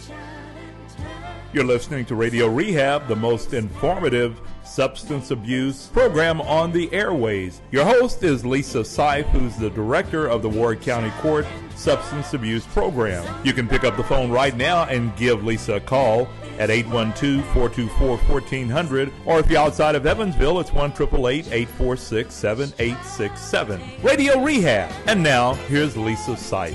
You're listening to Radio Rehab, the most informative substance abuse program on the airways. Your host is Lisa Seif, who's the director of the Ward County Court Substance Abuse Program. You can pick up the phone right now and give Lisa a call at 812-424-1400, or if you're outside of Evansville, it's 1-888-846-7867. Radio Rehab. And now, here's Lisa Seif.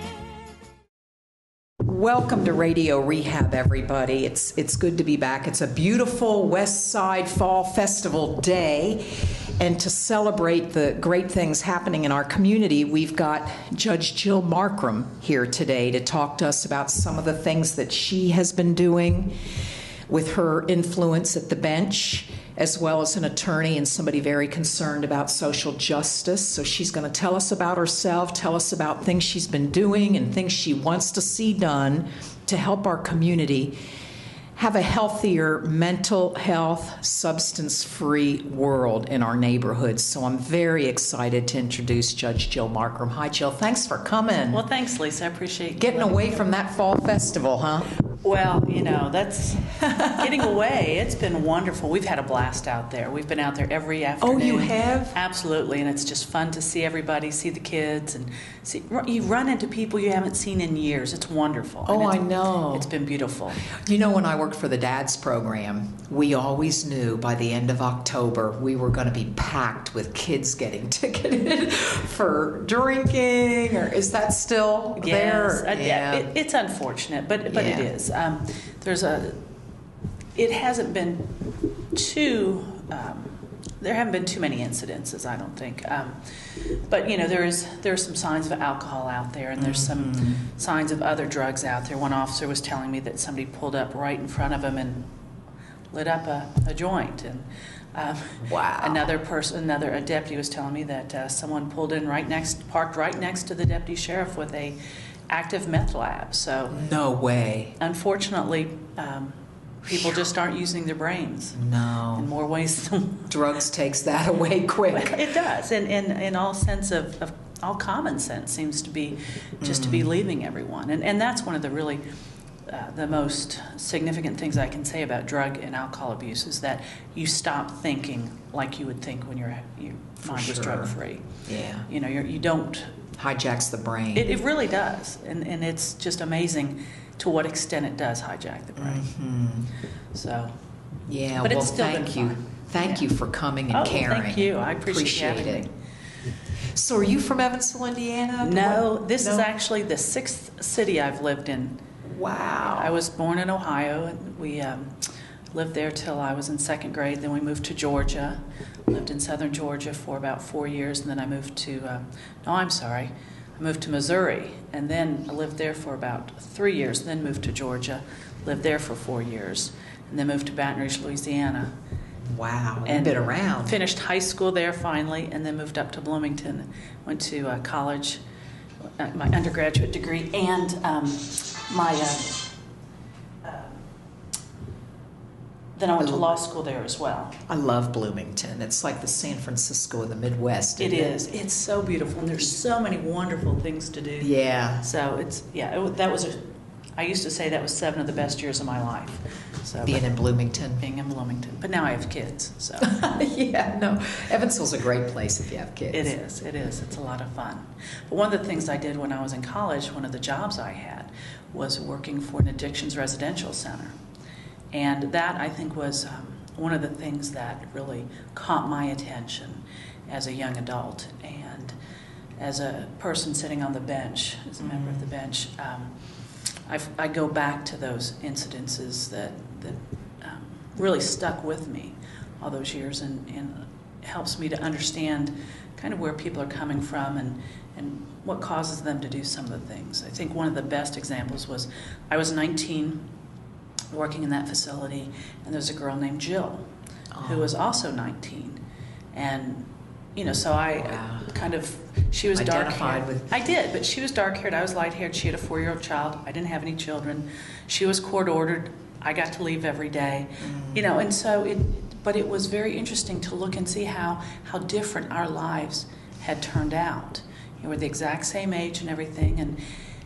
Welcome to Radio Rehab, everybody. It's good to be back. It's a beautiful West Side Fall Festival day, and to celebrate the great things happening in our community, we've got Judge Jill Markram here today to talk to us about some of the things that she has been doing with her influence at the bench, as well as an attorney and somebody very concerned about social justice. So she's going to tell us about herself, tell us about things she's been doing and things she wants to see done to help our community have a healthier mental health, substance-free world in our neighborhoods. So I'm very excited to introduce Judge Jill Markram. Hi, Jill. Thanks for coming. Well, thanks, Lisa. I appreciate you getting away from that fall festival, huh? Well, you know, that's getting away. It's been wonderful. We've had a blast out there. We've been out there every afternoon. Oh, you have? Absolutely, and it's just fun to see everybody, see the kids, and see you run into people you haven't seen in years. It's wonderful. Oh, I know. It's been beautiful. You know, when I worked for the DADS program, we always knew by the end of October we were going to be packed with kids getting ticketed for drinking. Or is that still there? Yes, it's unfortunate, but it is. It hasn't been too. There haven't been too many incidences, I don't think. But you know, there are some signs of alcohol out there, and there's some signs of other drugs out there. One officer was telling me that somebody pulled up right in front of him and lit up a joint, and wow. Another deputy was telling me that someone pulled in parked right next to the deputy sheriff with a active meth lab. So no way. Unfortunately, people just aren't using their brains. No. In more ways than drugs takes that away quick. It does, and in all sense of all common sense seems to be just to be leaving everyone, and that's one of the really the most significant things I can say about drug and alcohol abuse is that you stop thinking like you would think when your mind was drug free. Yeah. You know, you don't. Hijacks the brain. It really does, and it's just amazing to what extent it does hijack the brain. So, yeah. But well, it's still thank you. Thank you for coming and caring. Thank you. I appreciate it. Me. So, are you from Evansville, Indiana? No, this is actually the 6th city I've lived in. Wow. I was born in Ohio, and we lived there till I was in 2nd grade. Then we moved to Georgia. Lived in southern Georgia for about 4 years, and then I moved to, I moved to Missouri, and then I lived there for about 3 years, and then moved to Georgia, lived there for 4 years, and then moved to Baton Rouge, Louisiana. Wow, and you've been around. Finished high school there finally, and then moved up to Bloomington, went to college, my undergraduate degree, and then I went to law school there as well. I love Bloomington. It's like the San Francisco of the Midwest. It is. It's so beautiful, and there's so many wonderful things to do. Yeah. So I used to say that was 7 of the best years of my life. So being in Bloomington. Being in Bloomington. But now I have kids, so. Yeah, no. Evansville's a great place if you have kids. It is. It's a lot of fun. But one of the things I did when I was in college, one of the jobs I had, was working for an addictions residential center. And that, I think, was one of the things that really caught my attention as a young adult. And as a person sitting on the bench, as a member of the bench, I go back to those incidences that really stuck with me all those years, and helps me to understand kind of where people are coming from and what causes them to do some of the things. I think one of the best examples was I was 19, working in that facility, and there was a girl named Jill who was also 19, and so I she was dark-haired. I did, but she was dark-haired. I was light-haired. She had a 4-year-old child. I didn't have any children. She was court-ordered. I got to leave every day, and so but it was very interesting to look and see how different our lives had turned out. We're the exact same age and everything,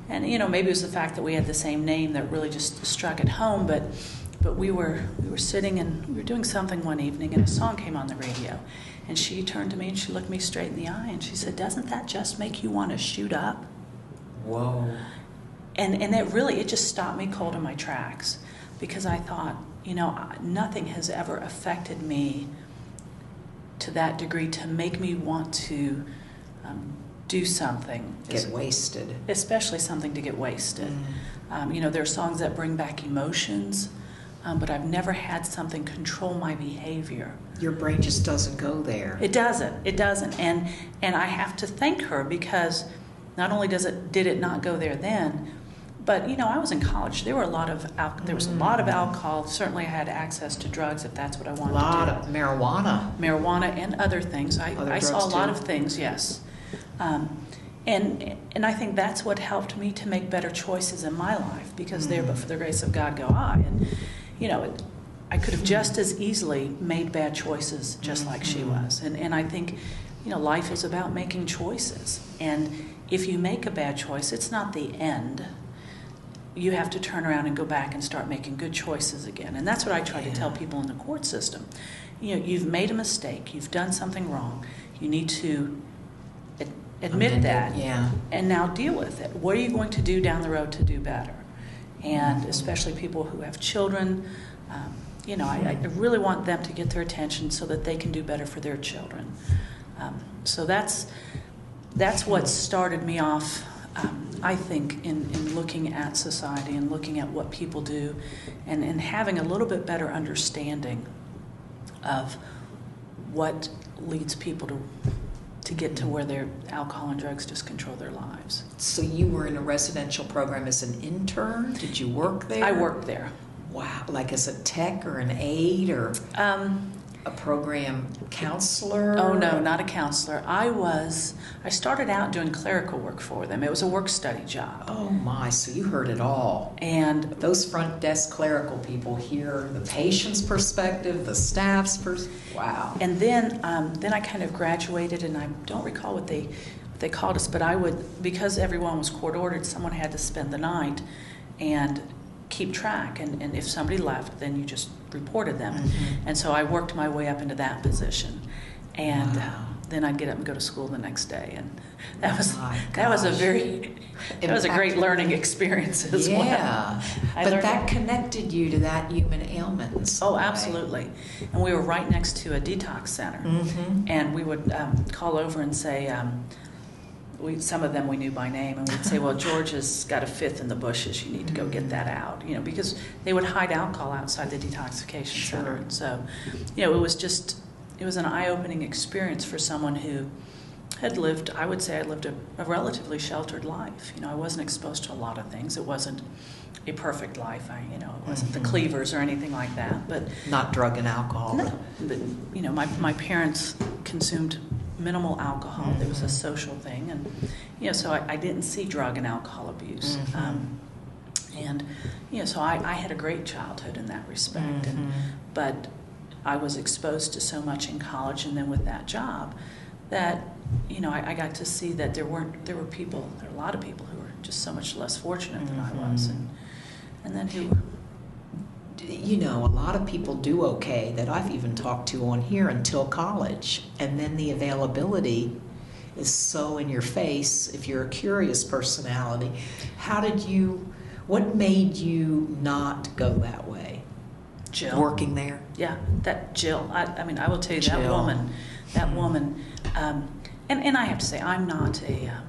And maybe it was the fact that we had the same name that really just struck it home. But we were sitting and we were doing something one evening, and a song came on the radio. And she turned to me and she looked me straight in the eye and she said, "Doesn't that just make you want to shoot up?" Whoa. And it just stopped me cold in my tracks, because I thought, nothing has ever affected me to that degree to make me want to do something. Get wasted. Especially something to get wasted. There are songs that bring back emotions, but I've never had something control my behavior. Your brain just doesn't go there. It doesn't. And I have to thank her, because not only did it not go there then, but I was in college. There was a lot of alcohol. Certainly, I had access to drugs if that's what I wanted to do. A lot of marijuana And other things. I saw a lot of things. Yes. And I think that's what helped me to make better choices in my life, because there, but for the grace of God, go I. And I could have just as easily made bad choices, just like she was. And I think life is about making choices. And if you make a bad choice, it's not the end. You have to turn around and go back and start making good choices again. And that's what I try to tell people in the court system. You've made a mistake. You've done something wrong. You need to admit that, and now deal with it. What are you going to do down the road to do better? And especially people who have children, I really want them to get their attention so that they can do better for their children. So that's what started me off, I think, in looking at society and looking at what people do, and having a little bit better understanding of what leads people to get to where their alcohol and drugs just control their lives. So you were in a residential program as an intern? Did you work there? I worked there. Wow, like as a tech or an aide or a program counselor? Oh no, not a counselor. I started out doing clerical work for them. It was a work study job. Oh my, so you heard it all. And those front desk clerical people hear the patient's perspective, the staff's perspective. Wow. And then I kind of graduated, and I don't recall what they called us, but I would, because everyone was court ordered, someone had to spend the night and keep track, and if somebody left, then you just reported them. And so I worked my way up into that position, and then I'd get up and go to school the next day, and that was a great learning experience as well. Yeah, but that connected you to that human ailment. Oh, absolutely. And we were right next to a detox center, and we would call over and say, some of them we knew by name, and we'd say, "Well, George has got a fifth in the bushes. You need to go get that out." Because they would hide alcohol outside the detoxification center. And so, it was an eye-opening experience for someone who had lived, I would say I lived a relatively sheltered life. I wasn't exposed to a lot of things. It wasn't a perfect life. It wasn't the Cleavers or anything like that. But not drug and alcohol. No. But, my parents consumed minimal alcohol. It was a social thing, and so I didn't see drug and alcohol abuse. So I had a great childhood in that respect. But I was exposed to so much in college, and then with that job, that I got to see that there were a lot of people who were just so much less fortunate than I was, and then who. A lot of people do okay that I've even talked to on here until college, and then the availability is so in your face if you're a curious personality. What made you not go that way? Jill. Working there? Yeah, that Jill. I will tell you, Jill. that woman, and I have to say, I'm not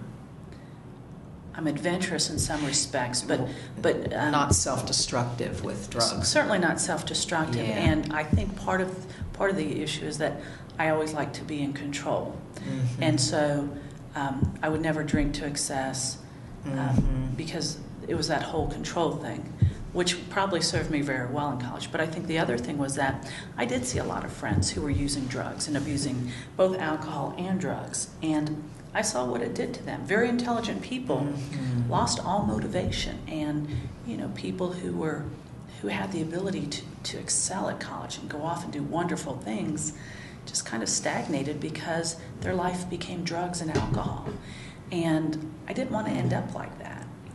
I'm adventurous in some respects, but not self-destructive with drugs. Certainly not self-destructive, and I think part of the issue is that I always like to be in control, and so I would never drink to excess because it was that whole control thing, which probably served me very well in college. But I think the other thing was that I did see a lot of friends who were using drugs and abusing both alcohol and drugs, and I saw what it did to them. Very intelligent people lost all motivation, and people who had the ability to excel at college and go off and do wonderful things just kind of stagnated because their life became drugs and alcohol. And I didn't want to end up like that.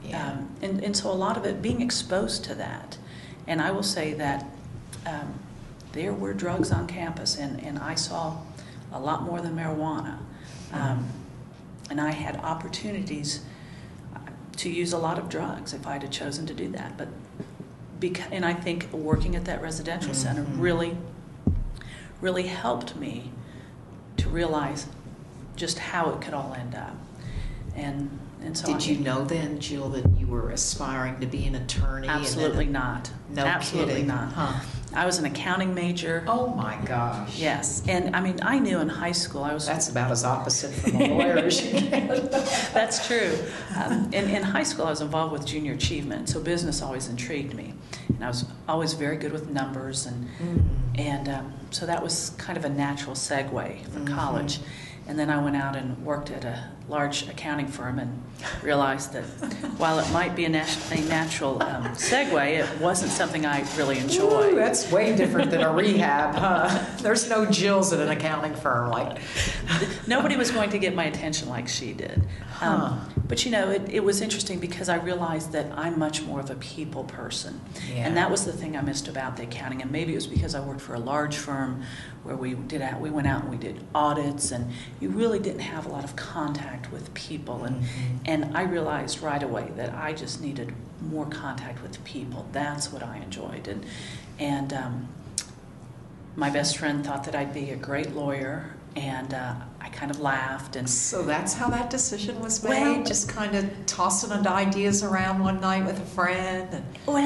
Yeah. And so a lot of it, being exposed to that. And I will say that there were drugs on campus, and I saw a lot more than marijuana. And I had opportunities to use a lot of drugs if I had chosen to do that. But and I think working at that residential center really helped me to realize just how it could all end up. And so Did you know then, Jill, that you were aspiring to be an attorney? Absolutely not. No Absolutely kidding. not. Huh. I was an accounting major. Oh my gosh. Yes, and I mean, I knew in high school I was. That's about as opposite from a lawyer as you get. That's true. In high school, I was involved with junior achievement, so business always intrigued me, and I was always very good with numbers, and so that was kind of a natural segue for college. And then I went out and worked at a large accounting firm and realized that while it might be a natural segue, it wasn't something I really enjoyed. Ooh, that's way different than a rehab, huh? There's no Jills at an accounting firm. Nobody was going to get my attention like she did. But you know, it was interesting because I realized that I'm much more of a people person. Yeah. And that was the thing I missed about the accounting. And maybe it was because I worked for a large firm where we went out and we did audits, and you really didn't have a lot of contact with people. And I realized right away that I just needed more contact with people. That's what I enjoyed. And my best friend thought that I'd be a great lawyer, and I kind of laughed. And So that's how that decision was made? Well, just kind of tossing ideas around one night with a friend?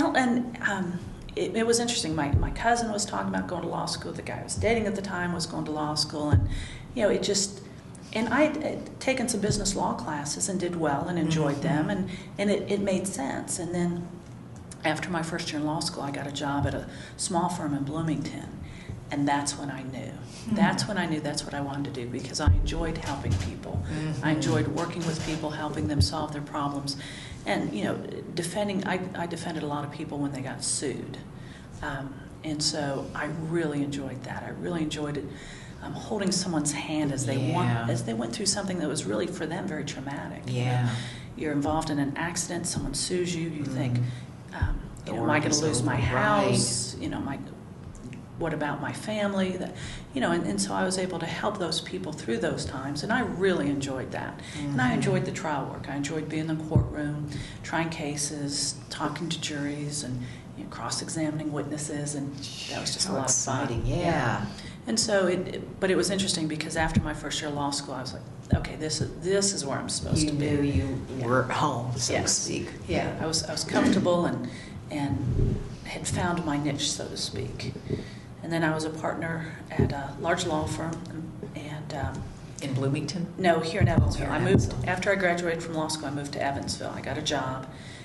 It was interesting. My cousin was talking about going to law school. The guy I was dating at the time was going to law school. And, you know, and I had taken some business law classes and did well and enjoyed them. And it made sense. And then after my first year in law school, I got a job at a small firm in Bloomington. And that's when I knew. That's when I knew that's what I wanted to do, because I enjoyed helping people. I enjoyed working with people, helping them solve their problems. And, you know, I defended a lot of people when they got sued. And so I really enjoyed that. I really enjoyed it, holding someone's hand as they went through something that was really for them very traumatic. Yeah. You know, you're involved in an accident, someone sues you, you think, you know, am I going to lose my house? You know, what about my family? That, you know, and so I was able to help those people through those times, and I really enjoyed that. And I enjoyed the trial work. I enjoyed being in the courtroom, trying cases, talking to juries, and, you know, cross-examining witnesses, and that was just a lot exciting. of fun. Yeah. And so but it was interesting because after my first year of law school, I was like, okay, this is where I'm supposed to be. You knew you were at home, so to speak. Yeah, I was comfortable and had found my niche, so to speak. And then I was a partner at a large law firm, and in Bloomington? No, here in Evansville. Here in I moved Evansville. after I graduated from law school. I moved to Evansville. I got a job,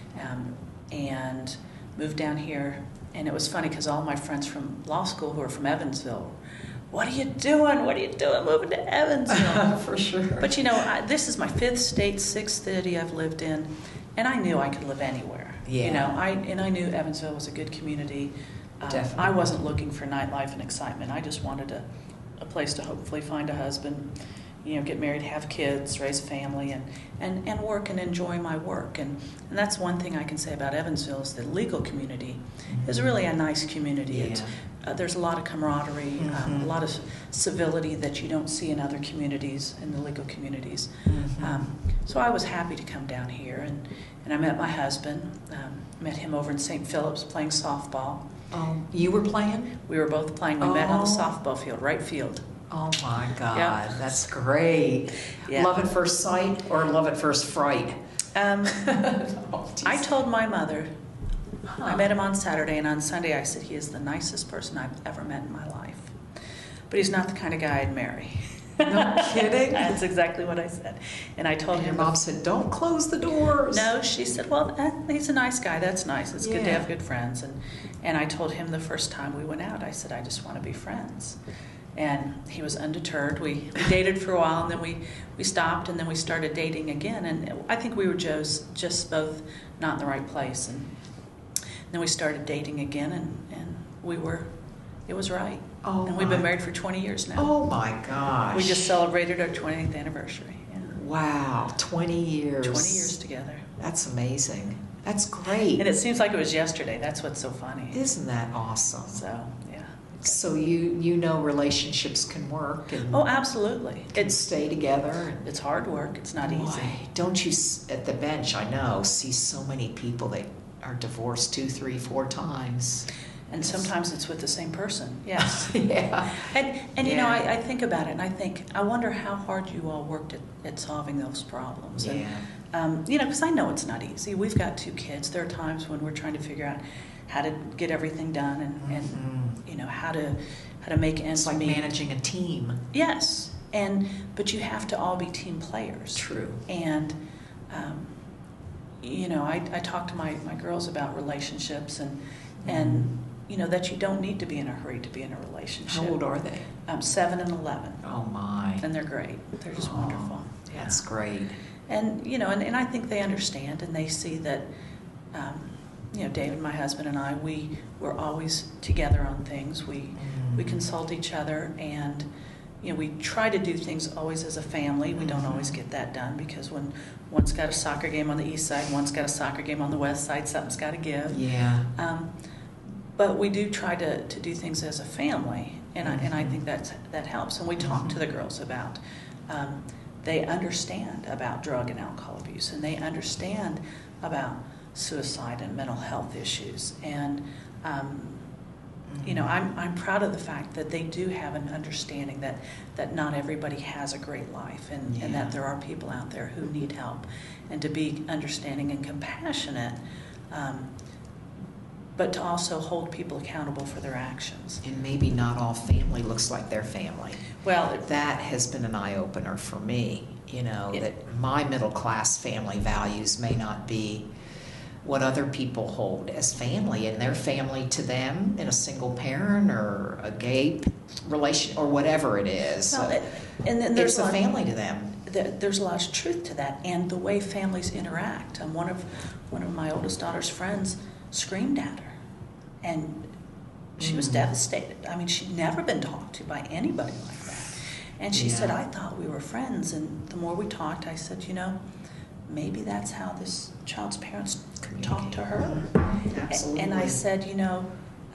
and moved down here. And it was funny because all my friends from law school who were from Evansville, what are you doing? What are you doing moving to Evansville? For sure. But you know, this is my 5th state, 6th city I've lived in, and I knew I could live anywhere. Yeah. You know, I knew Evansville was a good community. Definitely. I wasn't looking for nightlife and excitement. I just wanted a place to hopefully find a husband, you know, get married, have kids, raise a family, and work and enjoy my work. And that's one thing I can say about Evansville is the legal community is really a nice community. Yeah. There's a lot of camaraderie, a lot of civility that you don't see in other communities, in the legal communities. So I was happy to come down here, and I met my husband, met him over in St. Philip's playing softball. You were playing? We were both playing. We met on the softball field, right field. Oh my God, Yeah. that's great. Yeah. Love at first sight or love at first fright? I told my mother, I met him on Saturday, and on Sunday I said, he is the nicest person I've ever met in my life. But he's not the kind of guy I'd marry. No kidding? That's exactly what I said. And I told And him, your mom said, don't close the doors. no, she said, well, he's a nice guy. That's nice. It's good to Yeah. have good friends. And I told him the first time we went out, I said, I just want to be friends. And he was undeterred. We dated for a while, and then we stopped, and then we started dating again. And I think we were just both not in the right place. And then we started dating again, and it was right. Oh, and we've been married for 20 years now. Oh my gosh. We just celebrated our 20th anniversary. Yeah. Wow, 20 years. 20 years together. That's amazing. That's great. And it seems like it was yesterday. That's what's so funny. Isn't that awesome? So, yeah. So you know relationships can work and Oh, absolutely. can stay together. And It's hard work. It's not easy. Don't you, at the bench, I know, see so many people that are divorced 2, 3, 4 times. And sometimes it's with the same person. Yes. Yeah. And you know, I think about it, and I think, I wonder how hard you all worked at solving those problems. Yeah. And, you know, because I know it's not easy. We've got 2 kids. There are times when we're trying to figure out how to get everything done and you know, how to make ends It's like meet. managing a team. Yes. But you have to all be team players. True. And, you know, I talk to my girls about relationships and you know, that you don't need to be in a hurry to be in a relationship. How old are they? 7 and 11. Oh my. And they're great. They're just wonderful. That's great. And, you know, and I think they understand and they see that, you know, David, my husband, and I, we're always together on things. We consult each other and, you know, we try to do things always as a family. We don't always get that done because when one's got a soccer game on the east side, one's got a soccer game on the west side, something's got to give. Yeah. But we do try to do things as a family, and I think that helps. And we talk to the girls about, they understand about drug and alcohol abuse, and they understand about suicide and mental health issues. And, you know, I'm proud of the fact that they do have an understanding that not everybody has a great life, and that there are people out there who need help, and to be understanding and compassionate, but to also hold people accountable for their actions. And maybe not all family looks like their family. Well, That has been an eye-opener for me, you know, that my middle-class family values may not be what other people hold as family, and their family to them in a single parent or a gay relation or whatever it is. well, and then there's It's a family to them. There's a lot of truth to that, and the way families interact. And one of my oldest daughter's friends screamed at her, and she was devastated. I mean, she'd never been talked to by anybody like that. And she said, I thought we were friends. And the more we talked, I said, you know, maybe that's how this child's parents talk to her. Absolutely. And I said, you know,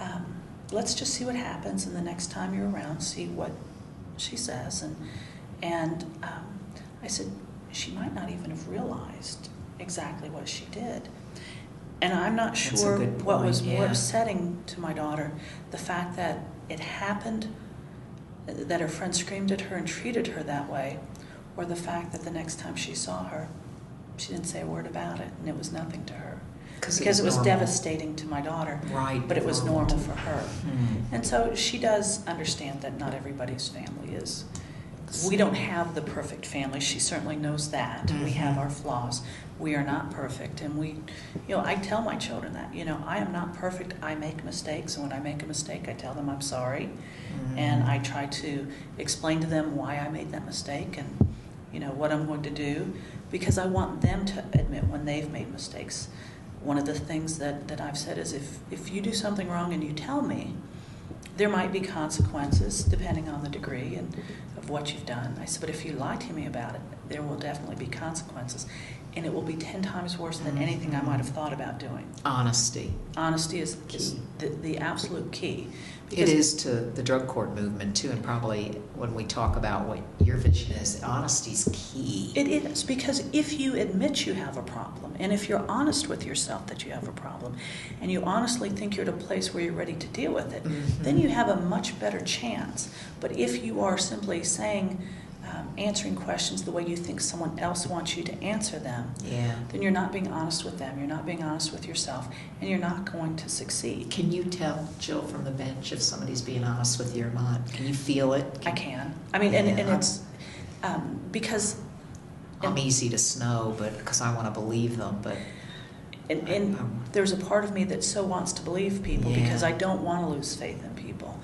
let's just see what happens, and the next time you're around, see what she says. And I said, she might not even have realized exactly what she did. And I'm not sure what was more upsetting to my daughter, the fact that it happened, that her friend screamed at her and treated her that way, or the fact that the next time she saw her, she didn't say a word about it, and it was nothing to her. Because it was devastating to my daughter, Right, but it was normal for her. Mm-hmm. And so she does understand that not everybody's family is. We don't have the perfect family. She certainly knows that. We have our flaws. We are not perfect. And we, you know, I tell my children that, you know, I am not perfect. I make mistakes. And when I make a mistake, I tell them I'm sorry. And I try to explain to them why I made that mistake and, you know, what I'm going to do, because I want them to admit when they've made mistakes. One of the things that I've said is if you do something wrong and you tell me, there might be consequences depending on the degree and of what you've done. I said, but if you lie to me about it, there will definitely be consequences. And it will be 10 times worse than anything I might have thought about doing. Honesty. Honesty is the absolute key. It is to the drug court movement, too, and probably when we talk about what your vision is, honesty's key. It is, because if you admit you have a problem, and if you're honest with yourself that you have a problem, and you honestly think you're at a place where you're ready to deal with it, then you have a much better chance. But if you are simply saying, answering questions the way you think someone else wants you to answer them, then you're not being honest with them, you're not being honest with yourself, and you're not going to succeed. Can you tell, Jill, from the bench if somebody's being honest with you or not? Can you feel it? I can. I mean, and it's because... I'm easy to know, but because I want to believe them, but... And there's a part of me that so wants to believe people because I don't want to lose faith in people.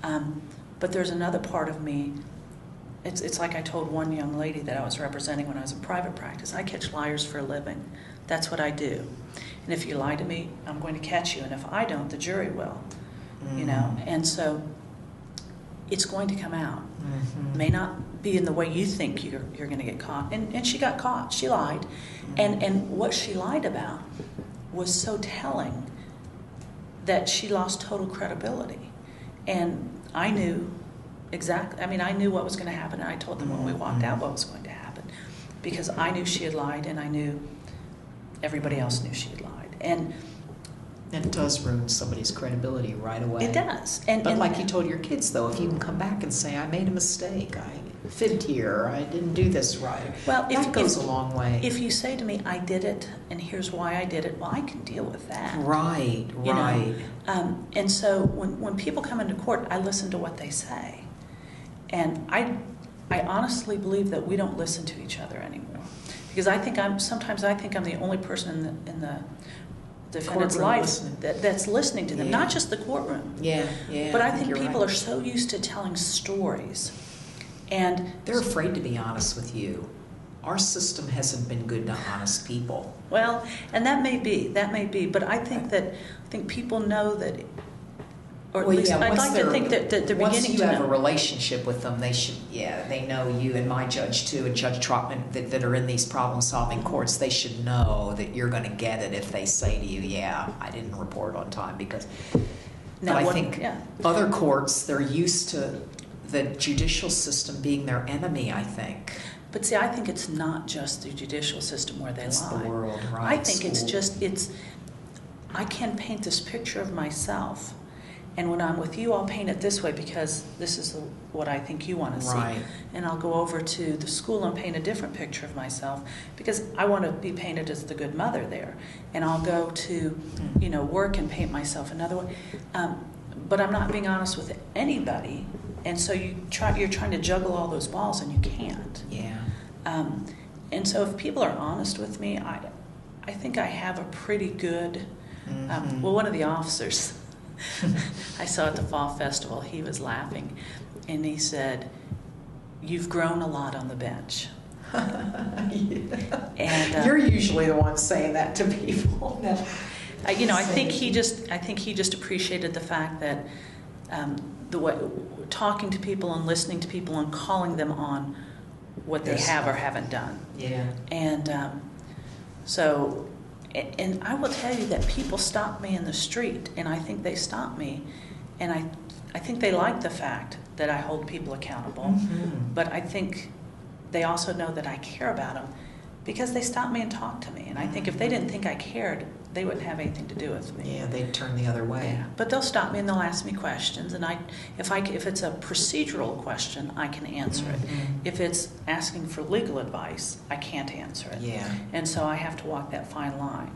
But there's another part of me. It's like I told one young lady that I was representing when I was in private practice. I catch liars for a living. That's what I do. And if you lie to me, I'm going to catch you. And if I don't, the jury will. You know. And so it's going to come out. May not be in the way you think you're going to get caught. And she got caught. She lied. And what she lied about was so telling that she lost total credibility. And I knew exactly, I knew what was going to happen, and I told them when we walked out what was going to happen, because I knew she had lied, and I knew everybody else knew she had lied. And it does ruin somebody's credibility right away. It does. But like you told your kids, though, if you can come back and say, I made a mistake, I fibbed here, I didn't do this right, well, that goes a long way. If you say to me, I did it, and here's why I did it, well, I can deal with that. Right. And so when people come into court, I listen to what they say. And I honestly believe that we don't listen to each other anymore. Because sometimes I think I'm the only person in the defendant's life that's listening to them, not just the courtroom. Yeah. But I think people are so used to telling stories, and they're afraid to be honest with you. Our system hasn't been good to honest people. Well, and that may be, but I think people know that. Or at least I'd like to think that they're beginning to know. Once you have a relationship with them, they know you, and my judge too, and Judge Trotman that are in these problem-solving courts, they should know that you're going to get it if they say to you, yeah, I didn't report on time, because I think other courts, they're used to the judicial system being their enemy, I think. But see, I think it's not just the judicial system where they lie. It's the world, right? I think I can paint this picture of myself. And when I'm with you, I'll paint it this way because this is what I think you want to see. Right. And I'll go over to the school and paint a different picture of myself because I want to be painted as the good mother there. And I'll go to, work and paint myself another way. But I'm not being honest with anybody. And so you're trying to juggle all those balls and you can't. Yeah. And so if people are honest with me, I think I have a pretty good. One of the officers I saw at the Fall Festival, he was laughing, and he said, "You've grown a lot on the bench." And you're usually the one saying that to people. No. I think he just appreciated the fact that the way talking to people and listening to people and calling them on what they have or haven't done. Yeah. And so. And I will tell you that people stop me in the street, and I think they stop me, and I think they like the fact that I hold people accountable, but I think they also know that I care about them because they stop me and talk to me, and I think if they didn't think I cared, they wouldn't have anything to do with me. Yeah, they'd turn the other way. Yeah. But they'll stop me and they'll ask me questions, and if it's a procedural question, I can answer it. If it's asking for legal advice, I can't answer it. Yeah. And so I have to walk that fine line,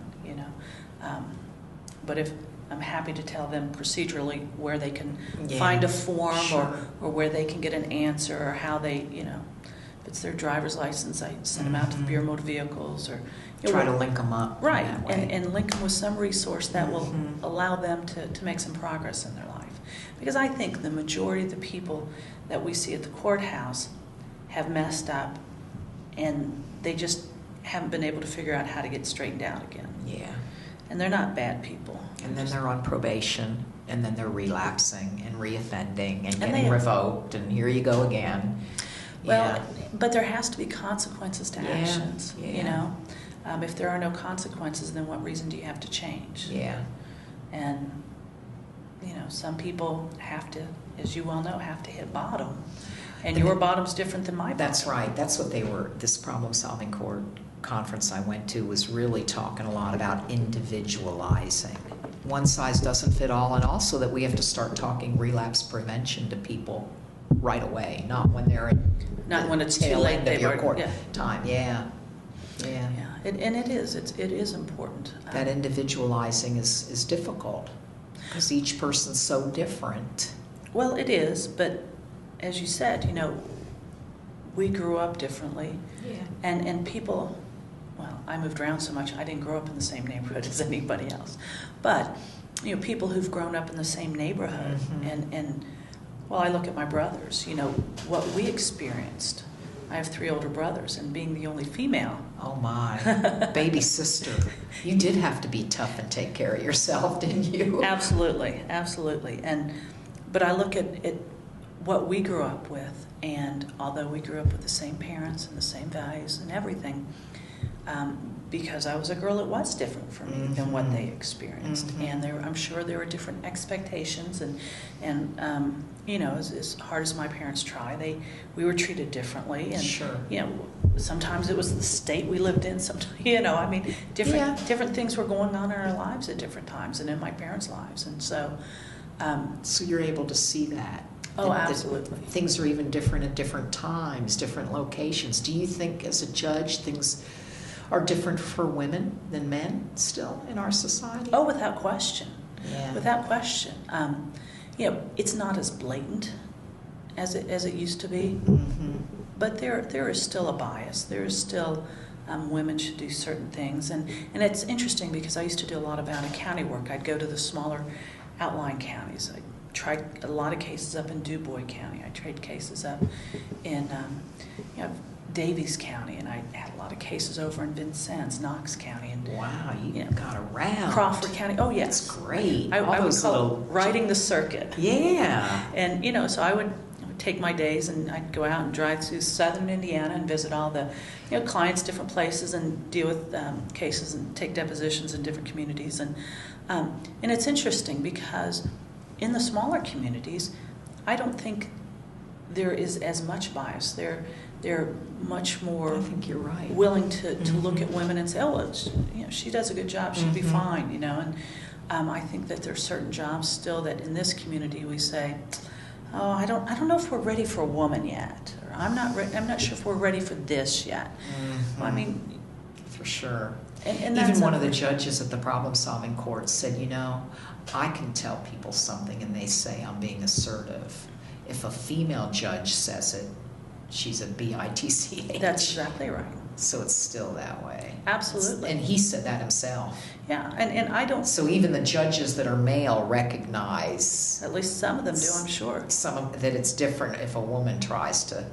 But if I'm happy to tell them procedurally where they can find a form or where they can get an answer or how they, if it's their driver's license, I send them out to the Bureau of Motor Vehicles or try to link them up. Right, that way. and link them with some resource that will allow them to make some progress in their life. Because I think the majority of the people that we see at the courthouse have messed up and they just haven't been able to figure out how to get straightened out again. Yeah. And they're not bad people. And then they're on probation, and then they're relapsing and reoffending and getting revoked, and here you go again. Well, but there has to be consequences to actions, If there are no consequences, then what reason do you have to change? Yeah. And, some people have to, as you well know, have to hit bottom. And your bottom's different than my bottom. That's right. That's what this problem-solving court conference I went to was really talking a lot about individualizing. One size doesn't fit all, and also that we have to start talking relapse prevention to people right away, not when they're not when it's too late. Of your court time. Yeah. And it is important. That individualizing is difficult because each person's so different. Well, it is, but as you said, we grew up differently. Yeah. And people, I moved around so much, I didn't grow up in the same neighborhood as anybody else. But, people who've grown up in the same neighborhood and I look at my brothers, what we experienced. I have 3 older brothers, and being the only female. Oh my, baby sister. You did have to be tough and take care of yourself, didn't you? Absolutely. But I look at what we grew up with, and although we grew up with the same parents and the same values and everything, because I was a girl, it was different for me than what they experienced, and I'm sure there were different expectations, and as hard as my parents try, we were treated differently, and sure. Sometimes it was the state we lived in. Sometimes, different things were going on in our lives at different times, and in my parents' lives, and so. So you're able to see that. Oh, absolutely. Things are even different at different times, different locations. Do you think, as a judge, things are different for women than men still in our society? Oh, without question. Yeah. Without question. It's not as blatant as it used to be, but there is still a bias. There is still women should do certain things, and it's interesting because I used to do a lot of out-of-county work. I'd go to the smaller outlying counties. I tried a lot of cases up in DuBois County. I tried cases up in Davies County, and I had a lot of cases over in Vincennes, Knox County, and wow, you got around. Crawford County. Oh yes, that's great. I would call it riding the circuit. Yeah, and so I would take my days and I'd go out and drive through southern Indiana and visit all the clients, different places, and deal with cases and take depositions in different communities, and it's interesting because in the smaller communities, I don't think there is as much bias. They're much more, I think you're right, willing to look at women and say, oh, well, she does a good job, she'll be fine, and I think that there's certain jobs still that in this community we say, oh, I don't know if we're ready for a woman yet, or I'm not sure if we're ready for this yet. Well, I mean, for sure. And even one of the judges at the problem-solving court said, I can tell people something and they say I'm being assertive. If a female judge says it, she's a bitch. That's exactly right. So it's still that way. Absolutely. And he said that himself. Yeah, and I don't... So even the judges that are male recognize... At least some of them do, I'm sure. That it's different if a woman tries to...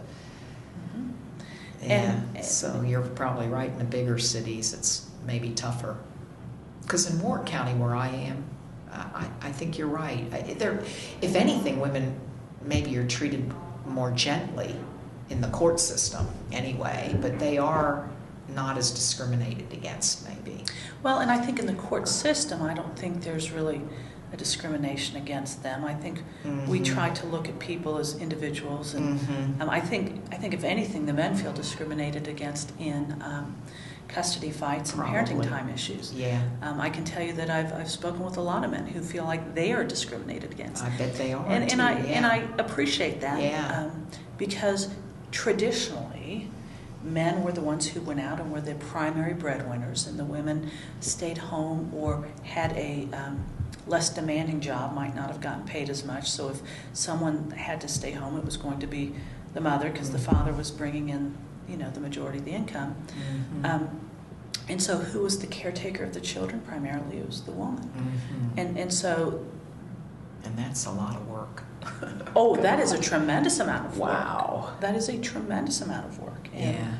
Yeah, so you're probably right. In the bigger cities, it's maybe tougher. Because in Warwick County, where I am, I think you're right. If anything, women maybe are treated more gently in the court system anyway, but they are not as discriminated against, maybe. Well, and I think in the court system, I don't think there's really a discrimination against them. I think we try to look at people as individuals, and I think if anything, the men feel discriminated against in custody fights and parenting time issues. Yeah. I can tell you that I've spoken with a lot of men who feel like they are discriminated against. I bet they are. And I appreciate that. Yeah. Because traditionally, men were the ones who went out and were the primary breadwinners, and the women stayed home or had a less demanding job, might not have gotten paid as much. So if someone had to stay home, it was going to be the mother, because the father was bringing in, the majority of the income. And so who was the caretaker of the children? Primarily it was the woman. And so... And that's a lot of work. Oh, that is a tremendous amount of work. Wow. That is a tremendous amount of work. And,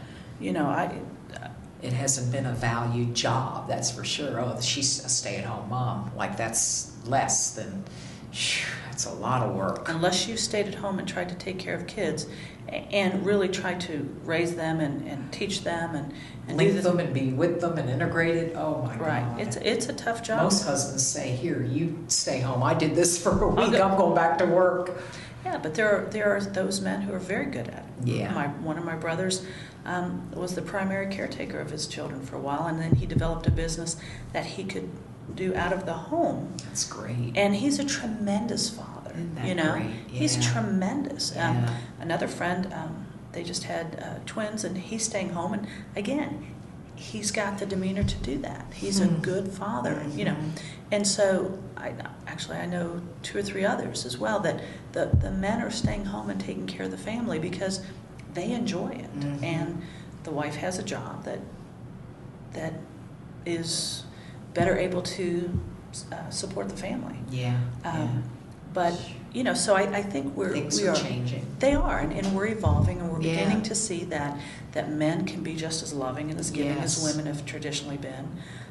it hasn't been a valued job, that's for sure. Oh, she's a stay-at-home mom. Like, that's less than... That's a lot of work. Unless you stayed at home and tried to take care of kids and really tried to raise them and teach them and leave them and be with them and integrated. Oh my God. Right. It's a tough job. Most husbands say, here, you stay home. I did this for a week. I'm going back to work. Yeah, but there are those men who are very good at it. Yeah. One of my brothers was the primary caretaker of his children for a while, and then he developed a business that he could do out of the home. That's great. And he's a tremendous father. Isn't that great? Yeah. He's tremendous. Yeah. Another friend, they just had twins, and he's staying home. And again, he's got the demeanor to do that. He's a good father, And so, I know 2 or 3 others as well that the men are staying home and taking care of the family because they enjoy it, and the wife has a job that is better able to support the family. Yeah. But so I think things are changing. They are, and we're evolving, and we're beginning to see that men can be just as loving and as giving as women have traditionally been,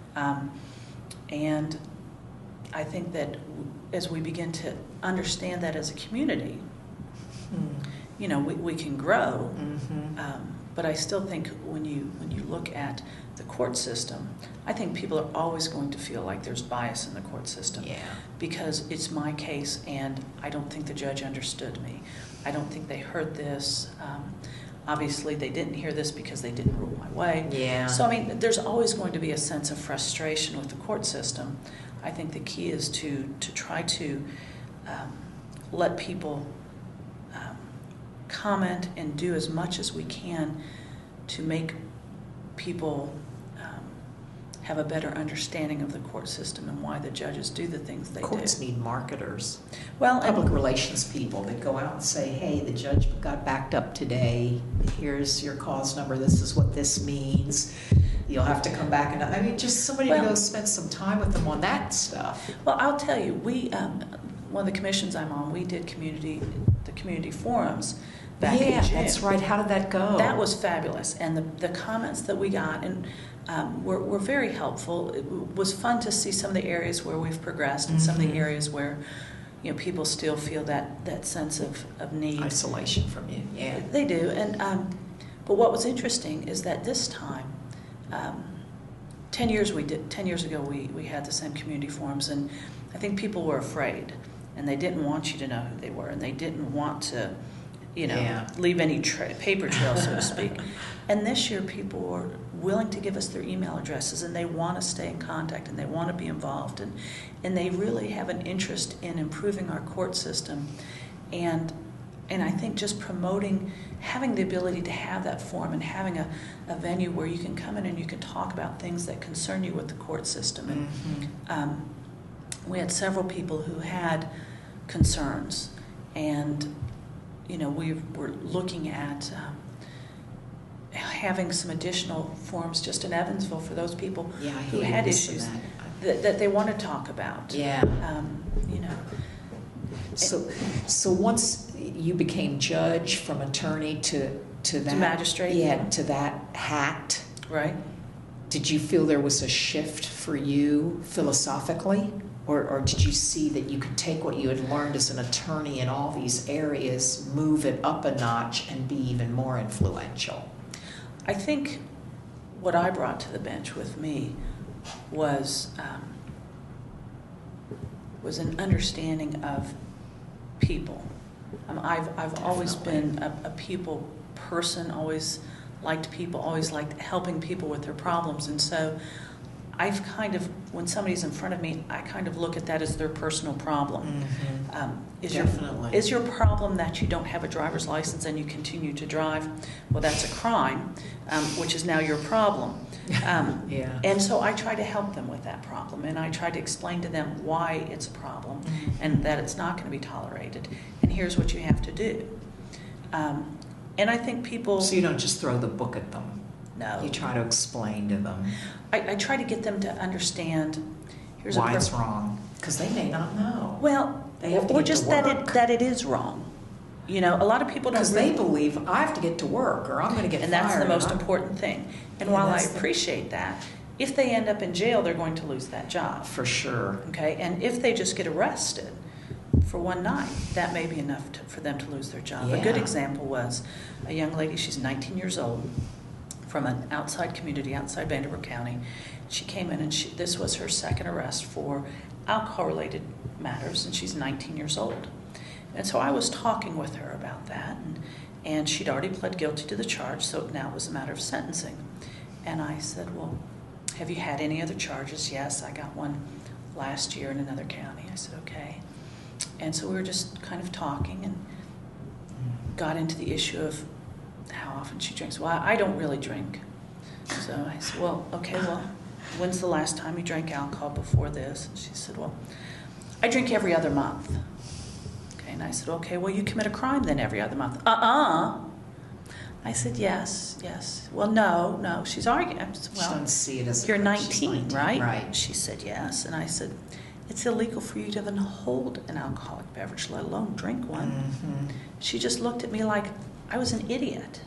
and I think that as we begin to understand that as a community, You know, we can grow, but I still think when you look at the court system, I think people are always going to feel like there's bias in the court system. Yeah. Because it's my case, and I don't think the judge understood me. I don't think they heard this. Obviously, they didn't hear this because they didn't rule my way. Yeah. So, I mean, there's always going to be a sense of frustration with the court system. I think the key is to try to let people comment and do as much as we can to make people have a better understanding of the court system and why the judges do the things they do. Courts need marketers. Well, Public relations people that go out and say, hey, the judge got backed up today. Here's your cause number. This is what this means. You'll have to come back. And I mean, just somebody to go spend some time with them on that stuff. Well, I'll tell you, we one of the commissions I'm on, we did the community forums back in June. Yeah, that's right. How did that go? That was fabulous, and the comments that we got and were very helpful. It was fun to see some of the areas where we've progressed and some of the areas where, you know, people still feel that sense of need. Isolation from you. Yeah. They do, and but what was interesting is that this time, 10 years ago we had the same community forums, and I think people were afraid, and they didn't want you to know who they were, and they didn't want to, you know, leave any paper trail, so to speak. And this year people were willing to give us their email addresses, and they want to stay in contact, and they want to be involved, and they really have an interest in improving our court system. And I think just promoting, having the ability to have that forum and having a venue where you can come in and you can talk about things that concern you with the court system. And we had several people who had concerns, and you know, we were looking at having some additional forums just in Evansville for those people who had issues that they want to talk about. Yeah. You know. So once you became judge, from attorney to that magistrate, to that hat, right? Did you feel there was a shift for you philosophically? Or did you see that you could take what you had learned as an attorney in all these areas, move it up a notch, and be even more influential? I think what I brought to the bench with me was an understanding of people. I've always been a people person, always liked people, always liked helping people with their problems, and so I've kind of, when somebody's in front of me, I kind of look at that as their personal problem. Definitely. Is your problem that you don't have a driver's license and you continue to drive? Well, that's a crime, which is now your problem. And so I try to help them with that problem, and I try to explain to them why it's a problem and that it's not going to be tolerated, and here's what you have to do. And I think people... So you don't just throw the book at them. No. You try to explain to them. I try to get them to understand why it's wrong, because they may not know. Well, they have to or get just to work. that it is wrong. You know, a lot of people don't. Because they believe I have to get to work or I'm going to get fired. And fired. that's the most important thing. And while I appreciate that, if they end up in jail, they're going to lose that job. For sure. Okay, and if they just get arrested for one night, that may be enough for them to lose their job. Yeah. A good example was a young lady, she's 19 years old, from an outside community, outside Vanderbilt County. She came in, and this was her second arrest for alcohol-related matters, and she's 19 years old. And so I was talking with her about that, and she'd already pled guilty to the charge, so now it was a matter of sentencing. And I said, well, have you had any other charges? Yes, I got one last year in another county. I said, okay. And so we were just kind of talking and got into the issue of how often she drinks. Well, I don't really drink. So I said, well, okay, well, when's the last time you drank alcohol before this? And she said, well, I drink every other month. Okay, and I said, okay, well, you commit a crime then every other month. I said, yes. Well, no. She's arguing. Well, she doesn't see it as you're 19, 19, right? Right. She said, yes. And I said, it's illegal for you to even hold an alcoholic beverage, let alone drink one. She just looked at me like I was an idiot.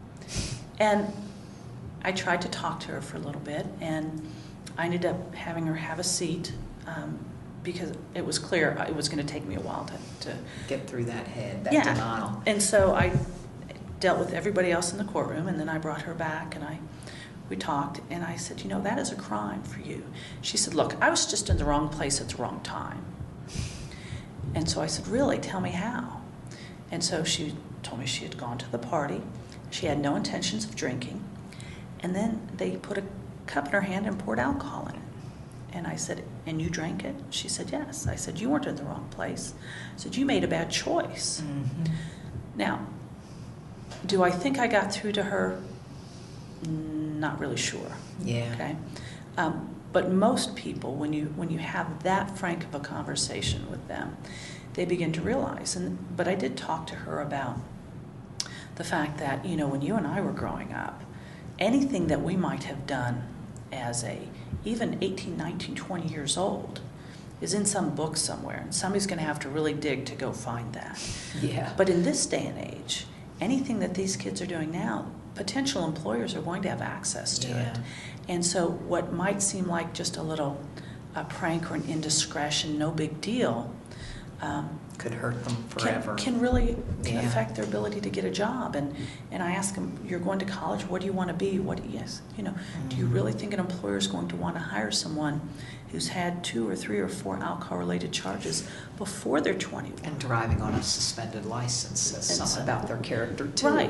And I tried to talk to her for a little bit, and I ended up having her have a seat because it was clear it was going to take me a while to get through that head, that yeah. denial. And so I dealt with everybody else in the courtroom, and then I brought her back, and we talked, and I said, that is a crime for you. She said, look, I was just in the wrong place at the wrong time. And so I said, really? Tell me how. And so she told me she had gone to the party. She had no intentions of drinking. And then they put a cup in her hand and poured alcohol in it. And I said, and you drank it? She said, yes. I said, you weren't in the wrong place. I said, you made a bad choice. Mm-hmm. Now, do I think I got through to her? Not really sure. Yeah. Okay. But most people, when you have that frank of a conversation with them, they begin to realize. But I did talk to her about the fact that, when you and I were growing up, anything that we might have done as even 18, 19, 20 years old is in some book somewhere, and somebody's going to have to really dig to go find that. Yeah. But in this day and age, anything that these kids are doing now, potential employers are going to have access to it. And so what might seem like just a prank or an indiscretion, no big deal, could hurt them forever. Can really affect their ability to get a job. And I ask them, you're going to college, what do you want to be? Do you really think an employer is going to want to hire someone who's had 2 or 3 or 4 alcohol-related charges before they're 21? And driving on a suspended license says something about their character too. Right,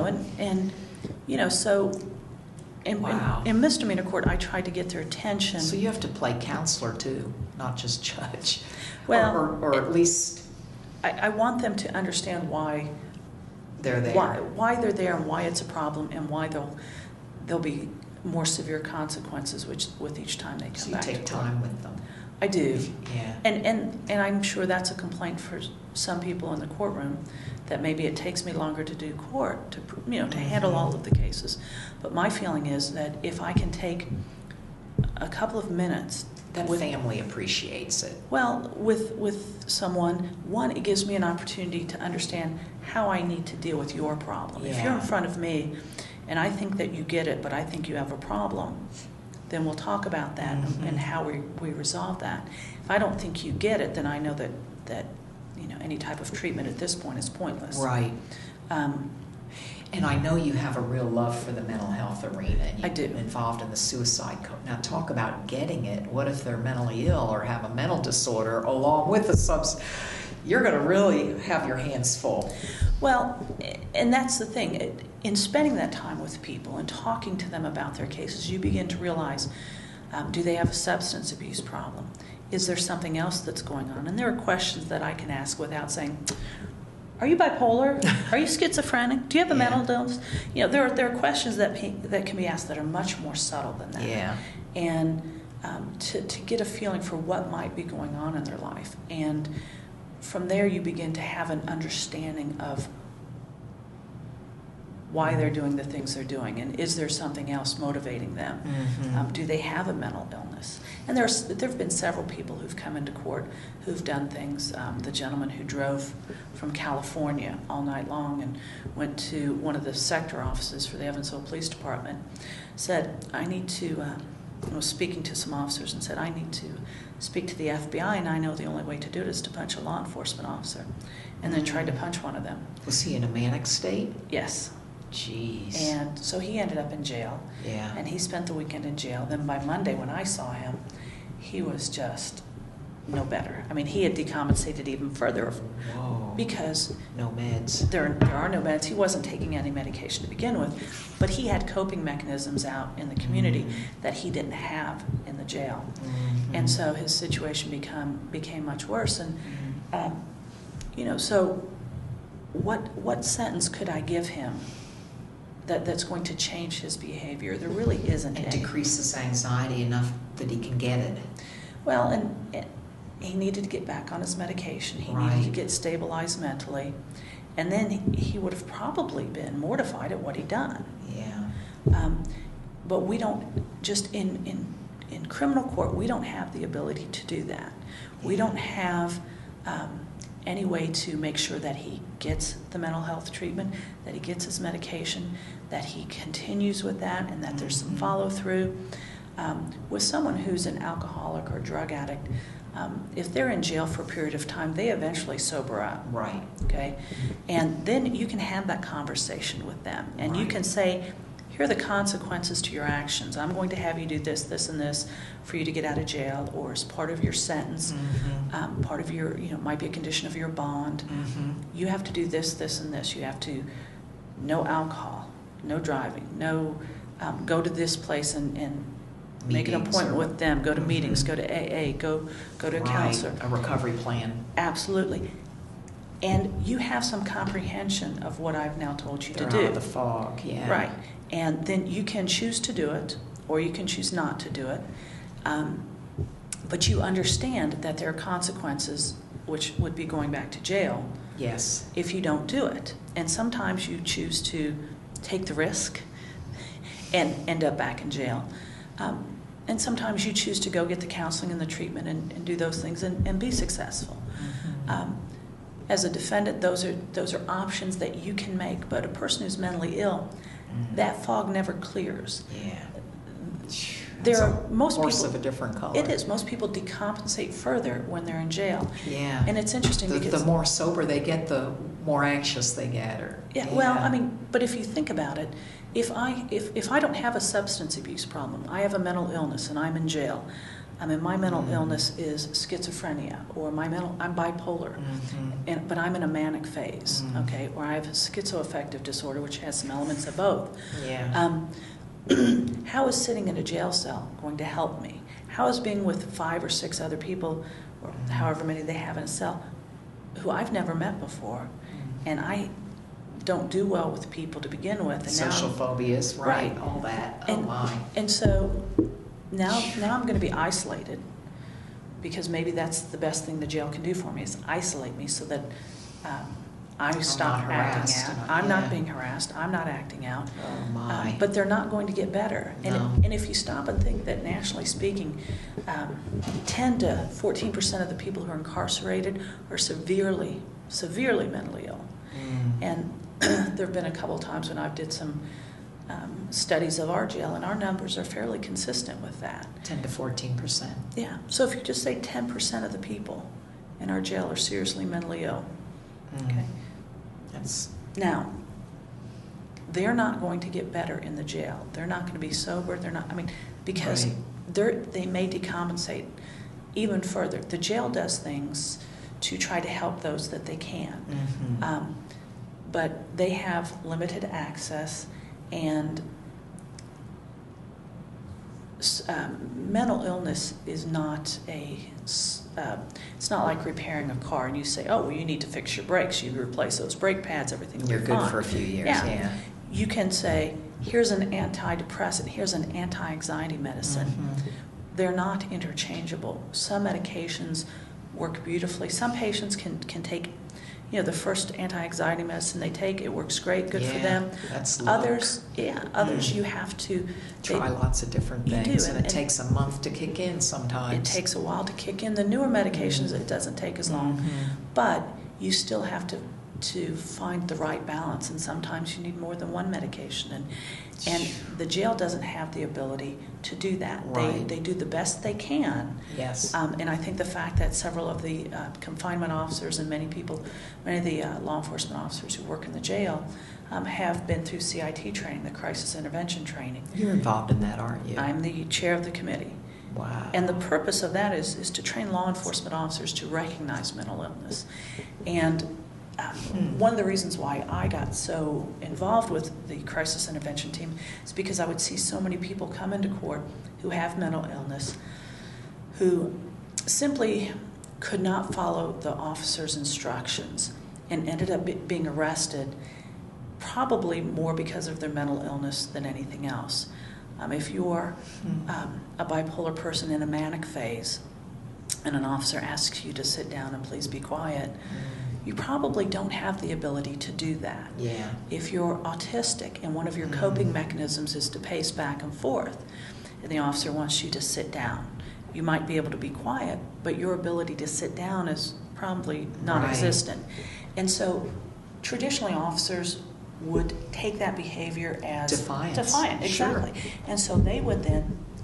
so in misdemeanor court, I tried to get their attention. So you have to play counselor too, not just judge. Well, or at least I want them to understand why they're there. Why they're there, and why it's a problem, and why there'll be more severe consequences with each time they come back. So you take time with them. I do. Yeah. And I'm sure that's a complaint for some people in the courtroom, that maybe it takes me longer to do court, to handle all of the cases. But my feeling is that if I can take a couple of minutes, that family appreciates it. Well, with someone, it gives me an opportunity to understand how I need to deal with your problem. Yeah. If you're in front of me and I think that you get it, but I think you have a problem, then we'll talk about that and how we resolve that. If I don't think you get it, then I know that any type of treatment at this point is pointless. Right. And I know you have a real love for the mental health arena. And I do. You've been involved in the suicide code. Now talk about getting it. What if they're mentally ill or have a mental disorder along with the substance? You're going to really have your hands full. Well, and that's the thing. In spending that time with people and talking to them about their cases, you begin to realize, do they have a substance abuse problem? Is there something else that's going on? And there are questions that I can ask without saying, are you bipolar? Are you schizophrenic? Do you have a mental illness? There are questions that can be asked that are much more subtle than that. Yeah. And to get a feeling for what might be going on in their life. And from there you begin to have an understanding of why they're doing the things they're doing, and is there something else motivating them? Do they have a mental illness? And there have been several people who've come into court who've done things. The gentleman who drove from California all night long and went to one of the sector offices for the Evansville Police Department said, I need to, was speaking to some officers and said, I need to speak to the FBI, and I know the only way to do it is to punch a law enforcement officer, and then tried to punch one of them. Was he in a manic state? Yes. Jeez. And so he ended up in jail. Yeah. And he spent the weekend in jail. Then by Monday when I saw him, he was just no better. I mean, he had decompensated even further. Whoa. Because no meds. There are no meds. He wasn't taking any medication to begin with, but he had coping mechanisms out in the community that he didn't have in the jail. And so his situation became much worse. And so what sentence could I give him that's going to change his behavior? There really isn't any. And decrease his anxiety enough that he can get it. Well, and he needed to get back on his medication. He needed to get stabilized mentally. And then he would have probably been mortified at what he'd done. Yeah. But we don't, just in criminal court, we don't have the ability to do that. We don't have any way to make sure that he gets the mental health treatment, that he gets his medication, that he continues with that, and that there's some follow-through. With someone who's an alcoholic or drug addict, if they're in jail for a period of time, they eventually sober up. Right. Okay? And then you can have that conversation with them. And you can say, here are the consequences to your actions. I'm going to have you do this, this, and this for you to get out of jail, or as part of your sentence, part of your, might be a condition of your bond. You have to do this, this, and this. You have to, no alcohol, no driving, no, go to this place and make an appointment with them, go to meetings, go to AA, go to a counselor. A recovery plan. Absolutely. And you have some comprehension of what I've now told you to do. They're out of the fog, yeah. Right. And then you can choose to do it, or you can choose not to do it. But you understand that there are consequences, which would be going back to jail. Yes. If you don't do it. And sometimes you choose to take the risk and end up back in jail. And sometimes you choose to go get the counseling and the treatment and do those things and be successful. As a defendant, those are options that you can make. But a person who's mentally ill, that fog never clears. Yeah. There are most horse people of a different color. It is. Most people decompensate further when they're in jail. Yeah. And it's interesting because the more sober they get, the more anxious they get. Well, I mean, but if you think about it, if I don't have a substance abuse problem, I have a mental illness and I'm in jail. I mean, my mental illness is schizophrenia, or I'm bipolar, but I'm in a manic phase, okay? Or I have a schizoaffective disorder, which has some elements of both. Yeah. How is sitting in a jail cell going to help me? How is being with 5 or 6 other people, or however many they have in a cell, who I've never met before, and I don't do well with people to begin with, and social phobias, right? All that. Oh my! And so now I'm going to be isolated, because maybe that's the best thing the jail can do for me, is isolate me so that I stop acting out. I'm not being harassed. I'm not acting out. Oh my! But they're not going to get better. And if you stop and think that, nationally speaking, 10 to 14% of the people who are incarcerated are severely mentally ill. And there have been a couple of times when I've did some studies of our jail, and our numbers are fairly consistent with that. 10 to 14%. Yeah. So if you just say 10% of the people in our jail are seriously mentally ill, okay. Now, they're not going to get better in the jail. They're not going to be sober. They're not. I mean, because they may decompensate even further. The jail does things to try to help those that they can, but they have limited access, and mental illness is not it's not like repairing a car and you say, oh, well, you need to fix your brakes. You replace those brake pads, everything will be fine. You're good for a few years, yeah. You can say, here's an antidepressant, here's an anti-anxiety medicine. They're not interchangeable. Some medications work beautifully. Some patients can take, the first anti-anxiety medicine they take, it works great, good for them. That's others, others you have to try lots of different things, and it takes a month to kick in sometimes. It takes a while to kick in. The newer medications, it doesn't take as long, but you still have to find the right balance, and sometimes you need more than one medication, and the jail doesn't have the ability to do that. They do the best they can. Yes. And I think the fact that several of the confinement officers and many of the law enforcement officers who work in the jail have been through CIT training, the crisis intervention training. You're involved in that, aren't you? I'm the chair of the committee. Wow. And the purpose of that is to train law enforcement officers to recognize mental illness. And one of the reasons why I got so involved with the crisis intervention team is because I would see so many people come into court who have mental illness, who simply could not follow the officer's instructions and ended up being arrested, probably more because of their mental illness than anything else. If you're a bipolar person in a manic phase and an officer asks you to sit down and please be quiet, you probably don't have the ability to do that. Yeah. If you're autistic and one of your coping mechanisms is to pace back and forth, and the officer wants you to sit down, you might be able to be quiet, but your ability to sit down is probably non-existent. And so traditionally officers would take that behavior as defiance. Exactly. Sure. And so they would then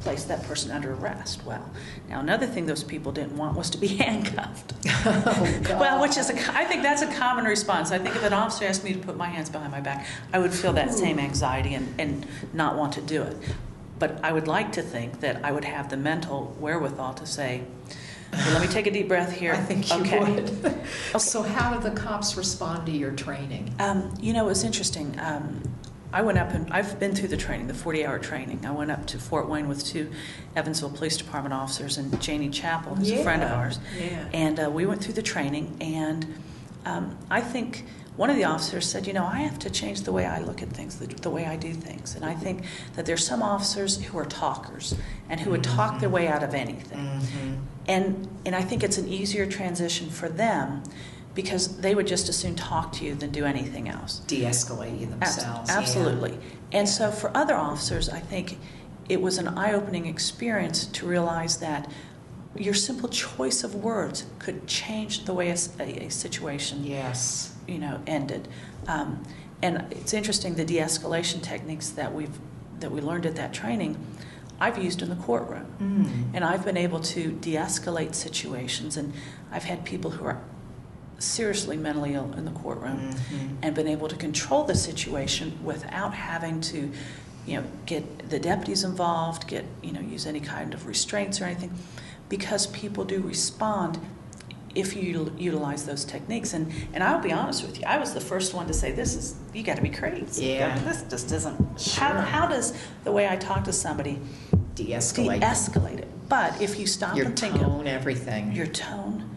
place that person under arrest. Well, now another thing those people didn't want was to be handcuffed. Oh, God. Well, I think that's a common response. I think if an officer asked me to put my hands behind my back, I would feel that same anxiety and not want to do it. But I would like to think that I would have the mental wherewithal to say, well, let me take a deep breath here. I think you okay. would. Okay. So how do the cops respond to your training? It was interesting. I went up, and I've been through the training, the 40-hour training. I went up to Fort Wayne with 2 Evansville Police Department officers and Janie Chappell, who's a friend of ours. Yeah. And we went through the training, and I think one of the officers said, I have to change the way I look at things, the way I do things. And I think that there's some officers who are talkers and who would talk their way out of anything. Mm-hmm. And I think it's an easier transition for them because they would just as soon talk to you than do anything else. De-escalating themselves. Absolutely. Yeah. And so for other officers, I think it was an eye-opening experience to realize that your simple choice of words could change the way a situation Yes. ended. And it's interesting, the de-escalation techniques that we learned at that training, I've used in the courtroom. And I've been able to de-escalate situations, and I've had people who are seriously mentally ill in the courtroom and been able to control the situation without having to get the deputies involved, use any kind of restraints or anything, because people do respond if you utilize those techniques. And I'll be honest with you, I was the first one to say, you got to be crazy. Yeah. This just isn't. Sure. How does the way I talk to somebody de-escalate it? But if you stop Your and think tone, of everything. your tone.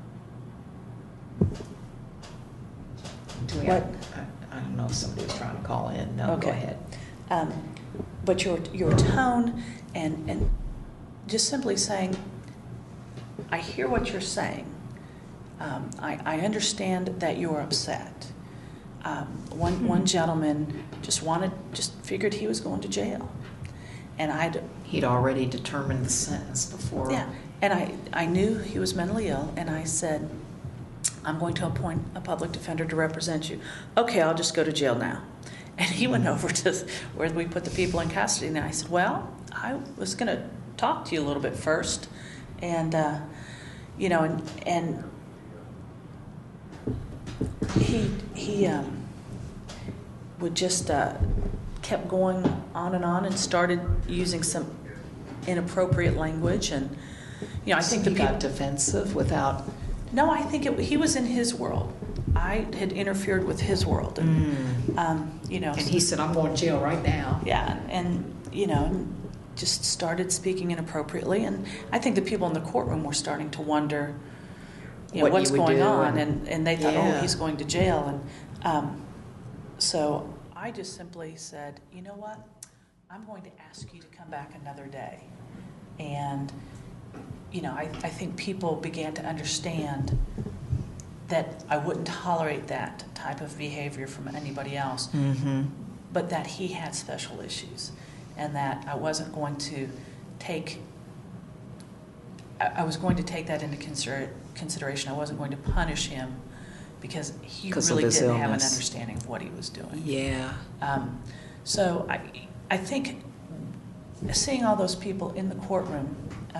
I don't know if somebody was trying to call in. No, Okay. Go ahead. But your tone and just simply saying, I hear what you're saying. I understand that you're upset. One gentleman just figured he was going to jail, and He'd already determined the sentence before. Yeah, and I knew he was mentally ill, and I said, I'm going to appoint a public defender to represent you. Okay, I'll just go to jail now. And he went over to where we put the people in custody, and I said, well, I was going to talk to you a little bit first, and and he would just kept going on and started using some inappropriate language, and I think he got defensive without. No, I think he was in his world. I had interfered with his world, and And he said, "I'm going to jail right now." Yeah, and just started speaking inappropriately, and I think the people in the courtroom were starting to wonder, what's going on, and they thought, oh, he's going to jail, and so I just simply said, you know what, I'm going to ask you to come back another day, and I think people began to understand that I wouldn't tolerate that type of behavior from anybody else, but that he had special issues, and that I wasn't going to I was going to take that into consideration. I wasn't going to punish him because he really didn't have an understanding of what he was doing. Yeah. So I think seeing all those people in the courtroom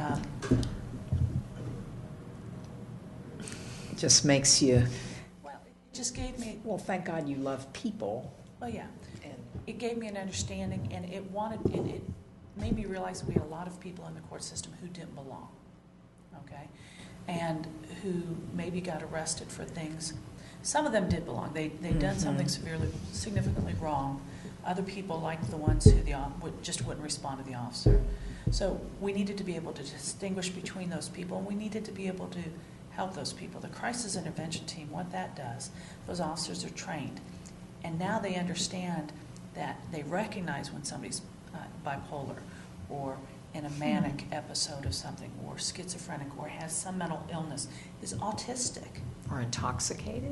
just makes you. Well, it just gave me. Well, thank God you love people. Well, yeah. And it gave me an understanding, and it made me realize we had a lot of people in the court system who didn't belong, okay, and who maybe got arrested for things. Some of them did belong. They'd done something significantly wrong. Other people, like the ones who just wouldn't respond to the officer. So we needed to be able to distinguish between those people, and we needed to be able to help those people. The crisis intervention team, what that does, those officers are trained, and now they understand that they recognize when somebody's bipolar or in a manic episode of something, or schizophrenic, or has some mental illness, is autistic. or intoxicated.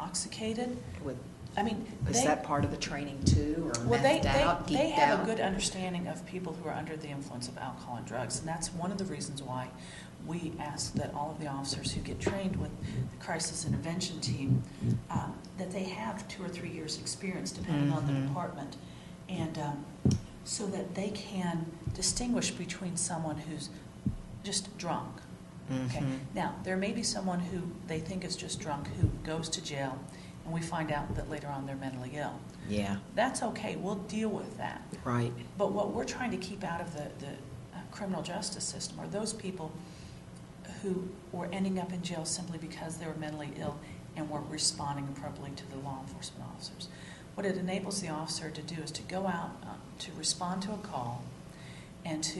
Is that part of the training too, or Well, methed out, they geeked have out? a good understanding of people who are under the influence of alcohol and drugs, and that's one of the reasons why we ask that all of the officers who get trained with the crisis intervention team, that they have 2 or 3 years experience, depending on the department. And so that they can distinguish between someone who's just drunk. Okay. Now, there may be someone who they think is just drunk who goes to jail, and we find out that later on they're mentally ill. Yeah. That's okay. We'll deal with that. Right. But what we're trying to keep out of the criminal justice system are those people who were ending up in jail simply because they were mentally ill and weren't responding appropriately to the law enforcement officers. What it enables the officer to do is to go out to respond to a call and to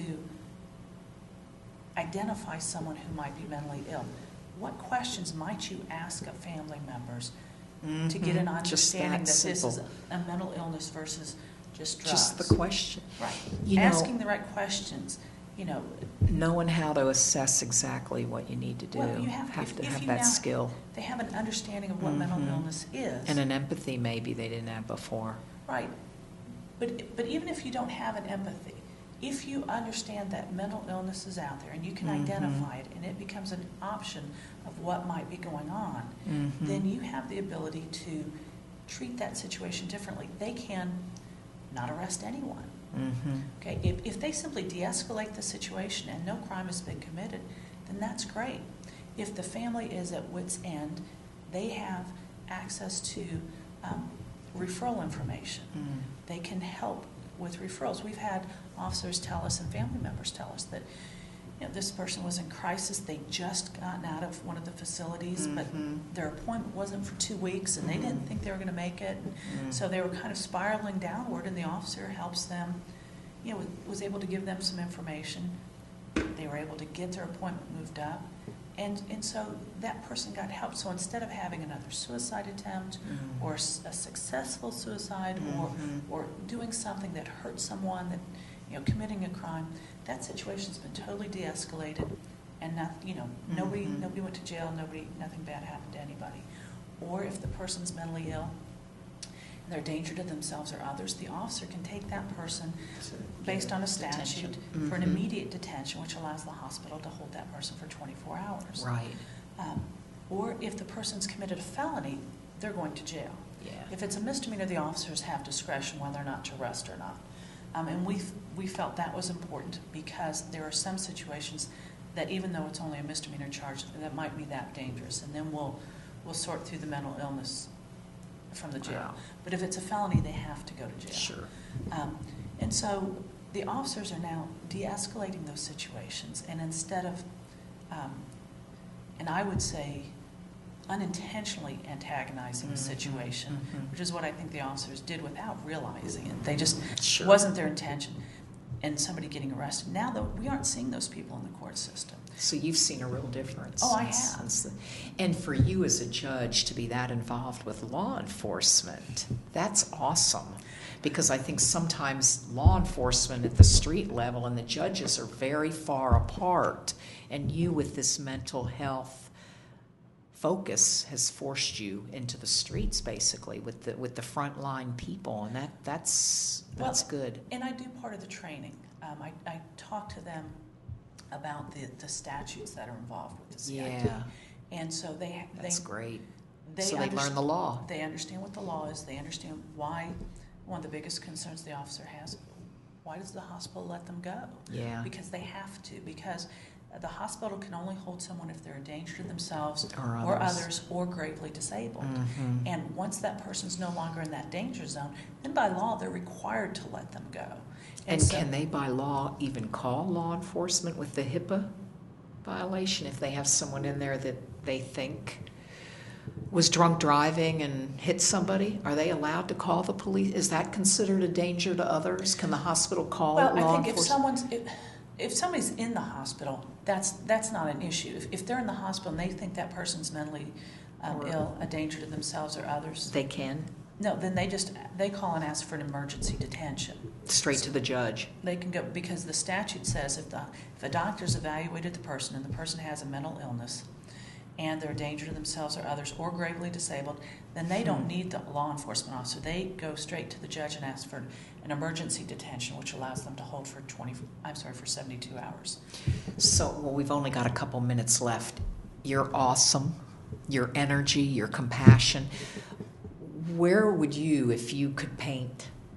identify someone who might be mentally ill. What questions might you ask of family members to get an understanding that this is a mental illness versus just drugs? Just the question. Right. Asking the right questions, knowing how to assess exactly what you need to do. Well, you have to have you that now, skill. They have an understanding of what mental illness is. And an empathy maybe they didn't have before. Right. But even if you don't have an empathy, if you understand that mental illness is out there and you can identify it and it becomes an option of what might be going on, then you have the ability to treat that situation differently. They can not arrest anyone. Okay, if they simply de-escalate the situation and no crime has been committed, then that's great. If the family is at wit's end, they have access to referral information. They can help with referrals. We've had officers tell us and family members tell us that this person was in crisis. They'd just gotten out of one of the facilities, but their appointment wasn't for 2 weeks, and they didn't think they were going to make it. So they were kind of spiraling downward, and the officer helps them, was able to give them some information. They were able to get their appointment moved up, and so that person got help. So instead of having another suicide attempt or a successful suicide or doing something that hurt someone, that committing a crime, that situation's been totally de-escalated, and nobody went to jail. Nothing bad happened to anybody. Or if the person's mentally ill, and they're a danger to themselves or others, the officer can take that person based on a statute for an immediate detention, which allows the hospital to hold that person for 24 hours. Right. Or if the person's committed a felony, they're going to jail. Yeah. If it's a misdemeanor, the officers have discretion whether or not to arrest or not. And we felt that was important because there are some situations that even though it's only a misdemeanor charge, that might be that dangerous, and then we'll sort through the mental illness from the jail. Wow. But if it's a felony, they have to go to jail. Sure. And so the officers are now de-escalating those situations, and instead of, and I would say, unintentionally antagonizing the situation, which is what I think the officers did without realizing it. They just wasn't their intention, and somebody getting arrested. Now, though, we aren't seeing those people in the court system. So you've seen a real difference. Oh, I have. And for you as a judge to be that involved with law enforcement, that's awesome. Because I think sometimes law enforcement at the street level and the judges are very far apart, and you with this mental health focus has forced you into the streets, basically, with the frontline people, and that's good. And I do part of the training. I talk to them about the statutes that are involved with the CIT. Yeah. And so that's great. They learn the law. They understand what the law is. They understand why. One of the biggest concerns the officer has, why does the hospital let them go? Yeah. Because they have to. Because the hospital can only hold someone if they're a danger to themselves or others or gravely disabled. And once that person's no longer in that danger zone, then by law they're required to let them go. And so, can they by law even call law enforcement with the HIPAA violation if they have someone in there that they think was drunk driving and hit somebody? Are they allowed to call the police? Is that considered a danger to others? Can the hospital call law enforcement? I think if somebody's in the hospital, that's not an issue. If they're in the hospital and they think that person's mentally ill, a danger to themselves or others, they can. No, then they call and ask for an emergency detention. Straight to the judge. They can go because the statute says if a doctor's evaluated the person and the person has a mental illness, and they're a danger to themselves or others or gravely disabled, then they don't need the law enforcement officer. They go straight to the judge and ask for an emergency detention, which allows them to hold for 72 hours. So, we've only got a couple minutes left. You're awesome. Your energy, your compassion. Where would you, if you could paint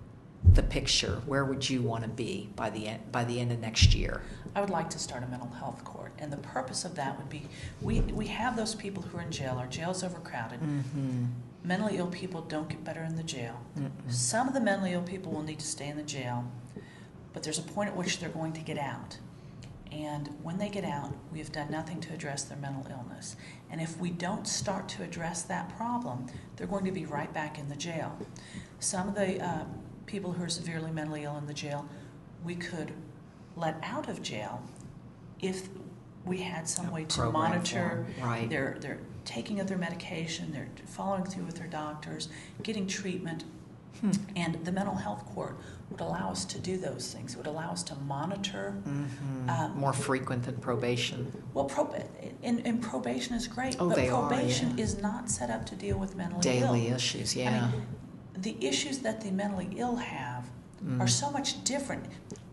the picture, where would you want to be by the end of next year? I would like to start a mental health court, and the purpose of that would be we have those people who are in jail. Our jail's overcrowded. Mm-hmm. Mentally ill people don't get better in the jail. Mm-mm. Some of the mentally ill people will need to stay in the jail, but there's a point at which they're going to get out. And when they get out, we have done nothing to address their mental illness. And if we don't start to address that problem, they're going to be right back in the jail. Some of the people who are severely mentally ill in the jail, we could let out of jail if we had some way to monitor their taking of their medication, they're following through with their doctors, getting treatment. And the mental health court would allow us to do those things. It would allow us to monitor. More frequent than probation. Well, and probation is great, but probation is not set up to deal with mentally ill. Daily issues, yeah. I mean, the issues that the mentally ill have are so much different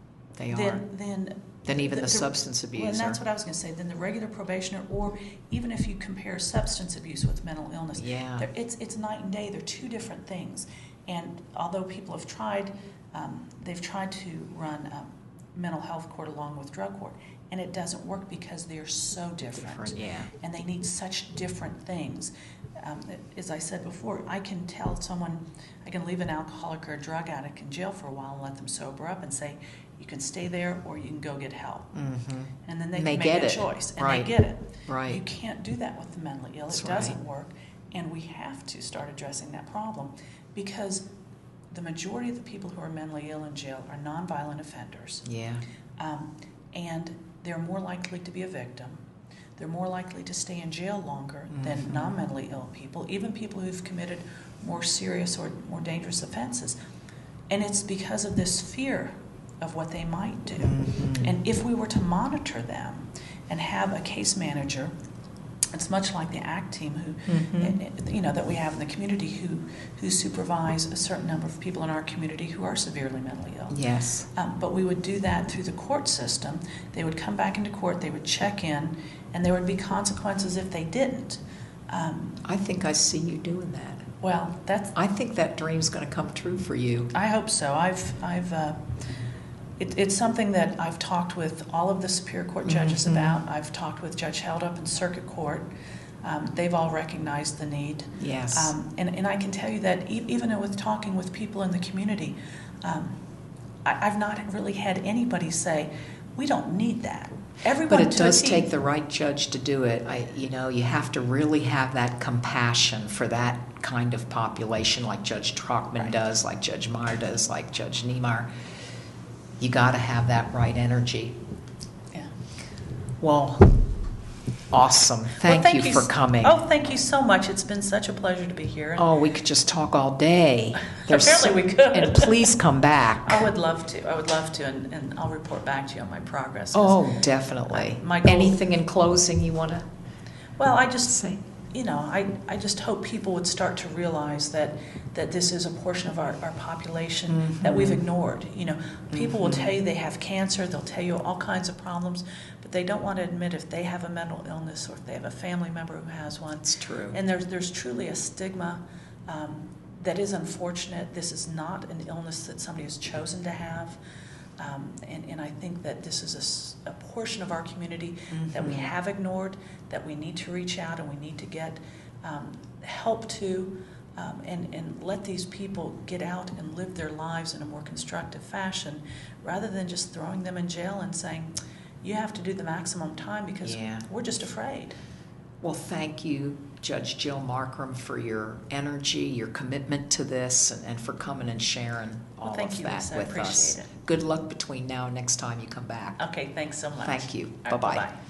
than even the substance abuser. Well, and that's what I was going to say, than the regular probationer, or even if you compare substance abuse with mental illness. Yeah. It's night and day. They're two different things. And although people have tried, they've tried to run mental health court along with drug court, and it doesn't work because they're so different. Yeah. And they need such different things. As I said before, I can tell someone, I can leave an alcoholic or a drug addict in jail for a while and let them sober up and say, you can stay there or you can go get help. Mm-hmm. And then they can make a choice, and they get it. Right. You can't do that with the mentally ill. It doesn't work, and we have to start addressing that problem, because the majority of the people who are mentally ill in jail are nonviolent offenders. Yeah. And they're more likely to be a victim. They're more likely to stay in jail longer than non-mentally ill people, even people who've committed more serious or more dangerous offenses. And it's because of this fear of what they might do. And if we were to monitor them and have a case manager, it's much like the ACT team who, that we have in the community who supervise a certain number of people in our community who are severely mentally ill. Yes. But we would do that through the court system. They would come back into court, they would check in, and there would be consequences if they didn't. I think I see you doing that. Well, I think that dream's going to come true for you. I hope so. It's something that I've talked with all of the Superior Court judges about. I've talked with Judge Held up in Circuit Court. They've all recognized the need. Yes. And I can tell you that even with talking with people in the community, I've not really had anybody say, we don't need that. Everyone, but it does take the right judge to do it. You have to really have that compassion for that kind of population, like Judge Trockman does, like Judge Meyer does, like Judge Niemeyer. You got to have that right energy. Yeah. Well, awesome. Thank you for coming. Oh, thank you so much. It's been such a pleasure to be here. Oh, we could just talk all day. Apparently we could. And please come back. I would love to, and I'll report back to you on my progress. Oh, definitely. Anything in closing you want to Well, I just say, I just hope people would start to realize that this is a portion of our population that we've ignored. People will tell you they have cancer, they'll tell you all kinds of problems, but they don't want to admit if they have a mental illness or if they have a family member who has one. It's true. And there's truly a stigma that is unfortunate. This is not an illness that somebody has chosen to have. And I think that this is a portion of our community that we have ignored, that we need to reach out and we need to get help to, and let these people get out and live their lives in a more constructive fashion, rather than just throwing them in jail and saying, you have to do the maximum time because we're just afraid. Well, thank you, Judge Jill Markram, for your energy, your commitment to this, and for coming and sharing all of that with us. I appreciate it. Good luck between now and next time you come back. Okay, thanks so much. Thank you. Right, bye-bye. Bye-bye.